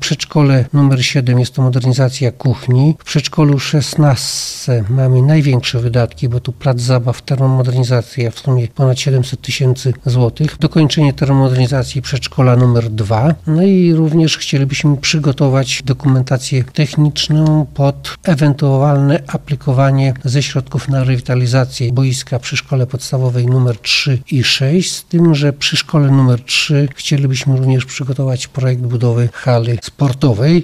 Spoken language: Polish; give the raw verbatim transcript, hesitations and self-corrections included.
przedszkole numer siedem jest to modernizacja kuchni. W przedszkolu szesnaście mamy największe wydatki, bo tu plac zabaw, termomodernizacja w sumie ponad siedemset tysięcy złotych. Dokończenie termomodernizacji przedszkola numer dwa. No i również chcielibyśmy przygotować dokumentację techniczną pod ewentualne aplikowanie ze środków na rewitalizację boiska przy szkole podstawowej numer trzy i sześć, z tym, że przy szkole numer trzy chcielibyśmy również przygotować projekt budowy hali sportowej.